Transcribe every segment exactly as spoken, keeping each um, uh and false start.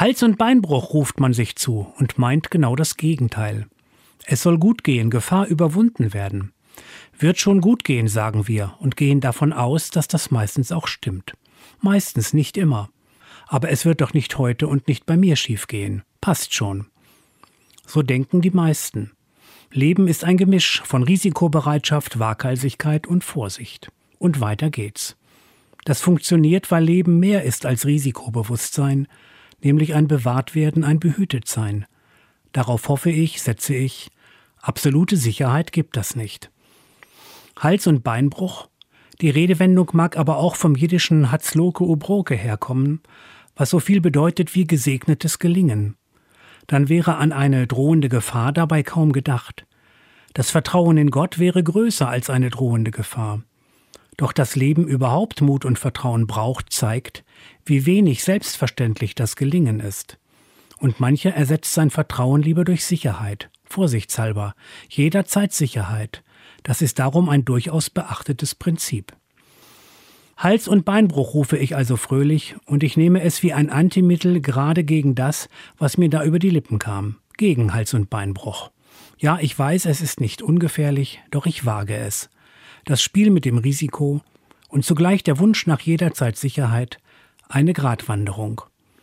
Hals- und Beinbruch ruft man sich zu und meint genau das Gegenteil. Es soll gut gehen, Gefahr überwunden werden. Wird schon gut gehen, sagen wir, und gehen davon aus, dass das meistens auch stimmt. Meistens, nicht immer. Aber es wird doch nicht heute und nicht bei mir schiefgehen. Passt schon. So denken die meisten. Leben ist ein Gemisch von Risikobereitschaft, Waghalsigkeit und Vorsicht. Und weiter geht's. Das funktioniert, weil Leben mehr ist als Risikobewusstsein, nämlich ein Bewahrtwerden, ein Behütetsein. Darauf hoffe ich, setze ich. Absolute Sicherheit gibt das nicht. Hals- und Beinbruch? Die Redewendung mag aber auch vom jiddischen Hatzloke Ubroke herkommen, was so viel bedeutet wie gesegnetes Gelingen. Dann wäre an eine drohende Gefahr dabei kaum gedacht. Das Vertrauen in Gott wäre größer als eine drohende Gefahr. Doch das Leben überhaupt Mut und Vertrauen braucht, zeigt, wie wenig selbstverständlich das Gelingen ist. Und mancher ersetzt sein Vertrauen lieber durch Sicherheit, vorsichtshalber, jederzeit Sicherheit. Das ist darum ein durchaus beachtetes Prinzip. Hals- und Beinbruch rufe ich also fröhlich, und ich nehme es wie ein Antimittel gerade gegen das, was mir da über die Lippen kam, gegen Hals- und Beinbruch. Ja, ich weiß, es ist nicht ungefährlich, doch ich wage es. Das Spiel mit dem Risiko und zugleich der Wunsch nach jederzeit Sicherheit, eine Gratwanderung.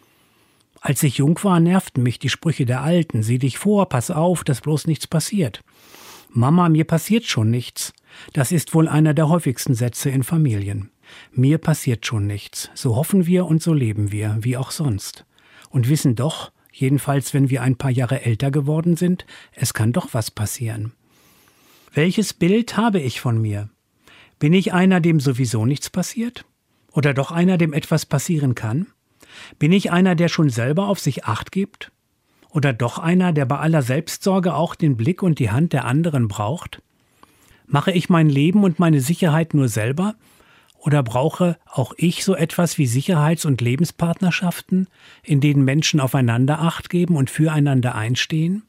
Als ich jung war, nervten mich die Sprüche der Alten, sieh dich vor, pass auf, dass bloß nichts passiert. Mama, mir passiert schon nichts. Das ist wohl einer der häufigsten Sätze in Familien. Mir passiert schon nichts. So hoffen wir und so leben wir, wie auch sonst. Und wissen doch, jedenfalls wenn wir ein paar Jahre älter geworden sind, es kann doch was passieren. Welches Bild habe ich von mir? Bin ich einer, dem sowieso nichts passiert? Oder doch einer, dem etwas passieren kann? Bin ich einer, der schon selber auf sich Acht gibt? Oder doch einer, der bei aller Selbstsorge auch den Blick und die Hand der anderen braucht? Mache ich mein Leben und meine Sicherheit nur selber? Oder brauche auch ich so etwas wie Sicherheits- und Lebenspartnerschaften, in denen Menschen aufeinander Acht geben und füreinander einstehen?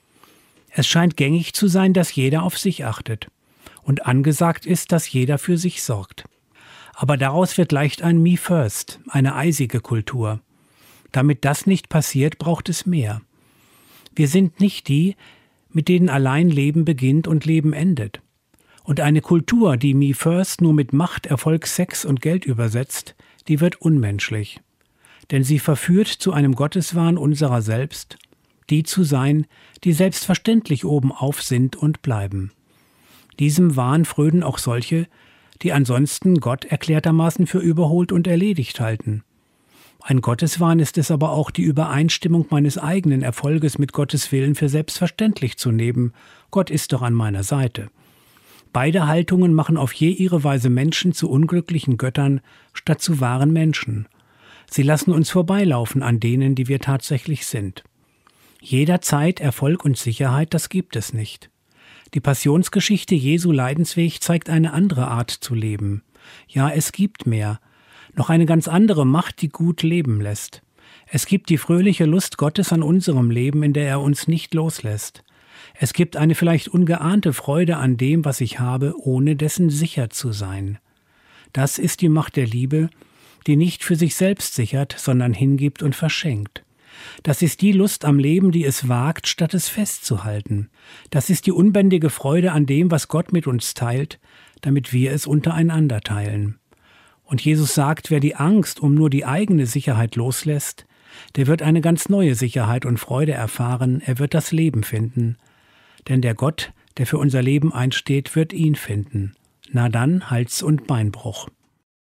Es scheint gängig zu sein, dass jeder auf sich achtet. Und angesagt ist, dass jeder für sich sorgt. Aber daraus wird leicht ein Me First, eine eisige Kultur. Damit das nicht passiert, braucht es mehr. Wir sind nicht die, mit denen allein Leben beginnt und Leben endet. Und eine Kultur, die Me First nur mit Macht, Erfolg, Sex und Geld übersetzt, die wird unmenschlich. Denn sie verführt zu einem Gotteswahn unserer selbst, die zu sein, die selbstverständlich obenauf sind und bleiben. Diesem Wahn frönen auch solche, die ansonsten Gott erklärtermaßen für überholt und erledigt halten. Ein Gotteswahn ist es aber auch, die Übereinstimmung meines eigenen Erfolges mit Gottes Willen für selbstverständlich zu nehmen. Gott ist doch an meiner Seite. Beide Haltungen machen auf je ihre Weise Menschen zu unglücklichen Göttern statt zu wahren Menschen. Sie lassen uns vorbeilaufen an denen, die wir tatsächlich sind. Jederzeit Erfolg und Sicherheit, das gibt es nicht. Die Passionsgeschichte Jesu Leidensweg zeigt eine andere Art zu leben. Ja, es gibt mehr. Noch eine ganz andere Macht, die gut leben lässt. Es gibt die fröhliche Lust Gottes an unserem Leben, in der er uns nicht loslässt. Es gibt eine vielleicht ungeahnte Freude an dem, was ich habe, ohne dessen sicher zu sein. Das ist die Macht der Liebe, die nicht für sich selbst sichert, sondern hingibt und verschenkt. Das ist die Lust am Leben, die es wagt, statt es festzuhalten. Das ist die unbändige Freude an dem, was Gott mit uns teilt, damit wir es untereinander teilen. Und Jesus sagt, wer die Angst um nur die eigene Sicherheit loslässt, der wird eine ganz neue Sicherheit und Freude erfahren, er wird das Leben finden. Denn der Gott, der für unser Leben einsteht, wird ihn finden. Na dann, Hals- und Beinbruch.